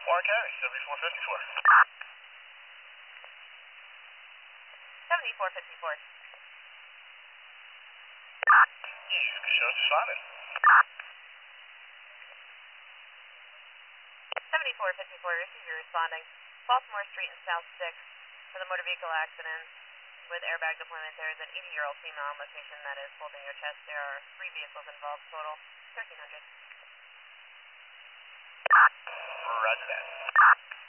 Warren County, 7454. 7454. You can show us responded. 7454, receiver responding. Baltimore Street and South 6 for the motor vehicle accident with airbag deployment. There is an 80-year-old female on location that is holding your chest. There are 3 vehicles involved, total 1,300. Roger that.